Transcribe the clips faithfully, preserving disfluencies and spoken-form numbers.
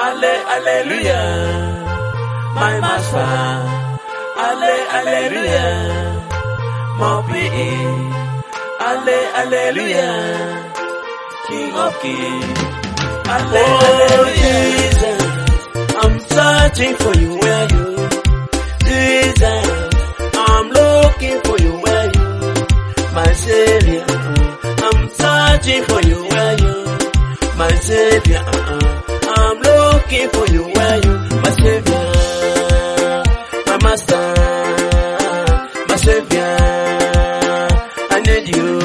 Alle, Hallelujah, my master. Alle, Hallelujah, my peace. Alle, Hallelujah, King of Kings. Alle, Hallelujah, Jesus, I'm searching for you where you. Jesus, I'm looking for you where you. My Savior, I'm searching for you where you. My Savior, I'm looking for you where you. My Savior, my Master, my Savior, I need you.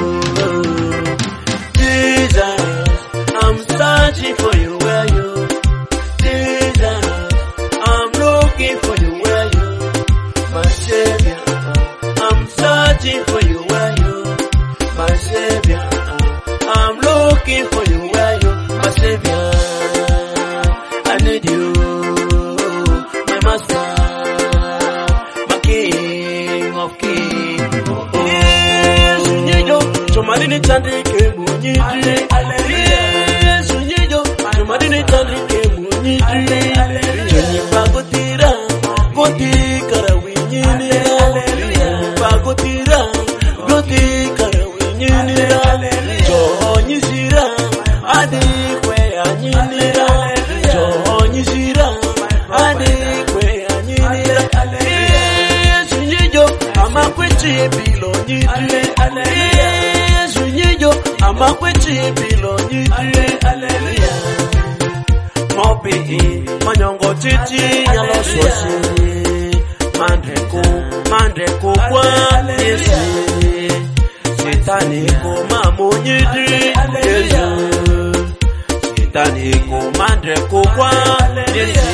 Jesus, I'm searching for you where you. Jesus, I'm looking for you where you. My Savior, I'm searching for you where you. My Savior, I'm looking for you where you. My Savior, I need you. My Master, my King of Kings. Oh, oh. Yes, Nyijo, Chomadini Chandike Munyidri. Yes, Nyijo, Chomadini Chandike Munyidri. Jenye Pagotira, Goti Karawinyinira. Pagotira, Goti Karawinyinira. Jonyisira, Adikwe Anyinira. Jonyisira, Adikwe Anyinira. Yes, Nyijo, Amakwechi Bilo Nyidri. Yes, Nyijo, Amakwechi Bilo Nyidri. Hallelujah. Mopi, Manyongo Titi, Yalo Sosi. Mandreko, Mandreko, Kwa, Yesu. Sitaniko, Mamu Nyidri. Yesu. Sitaniko, Mandreko, Kwa, Yesu.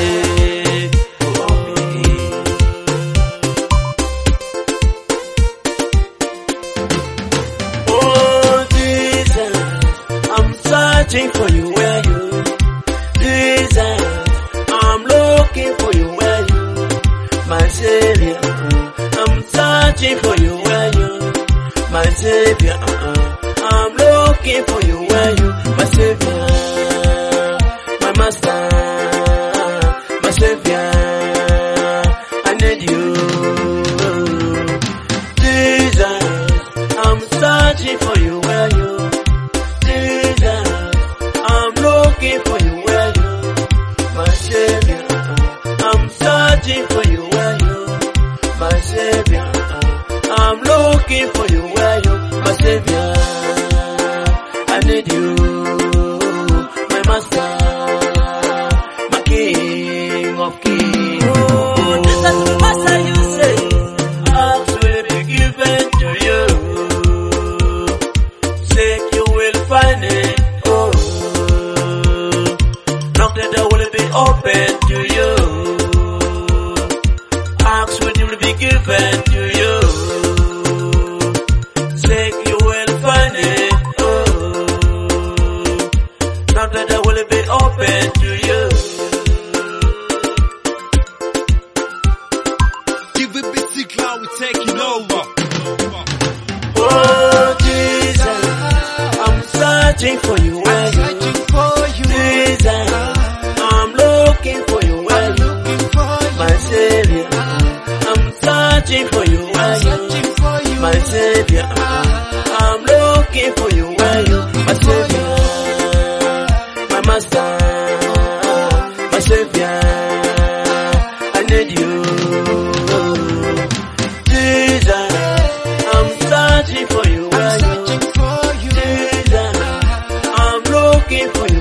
Searching for you where you. Jesus, I'm looking for you where you. My Savior, I'm searching for you where you. My Savior, I'm looking for you where you. My Savior, my Master, my Savior, I need you. Jesus, I'm searching for you where you. Looking for you where you, my Savior. I'm searching for you where you, my Savior. I'm looking for you where you, my Savior. I need you, my Master, my King of Kings. Oh, this is the Master you say. Acts will be given to you. Seek you will find it. The door will be open to you. Ask when you will be given to you. Seek you will find it. Oh, now the door will be open to you. Give it big cloud, we're taking over. Oh Jesus, I'm searching for you. I'm searching for you. Jesus, I'm looking for you where you. My Savior, I'm searching for you where you. My Savior, I'm looking for you where you. My Savior, my Master, my Savior, I need you. Jesus, I'm searching for you where you. Jesus, I'm looking for you.